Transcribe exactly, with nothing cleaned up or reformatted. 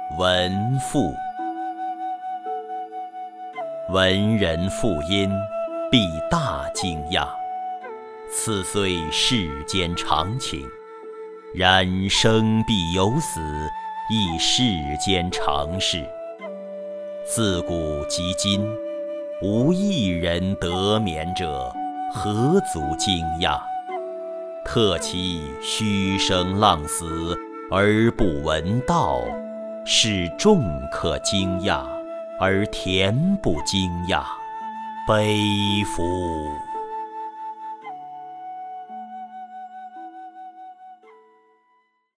文赋。闻人赋音，必大惊讶。此虽世间常情，然生必有死，亦世间常事。自古及今，无一人得眠者，何足惊讶？特其虚声浪死而不闻道，使众可惊讶，而田不惊讶，悲夫！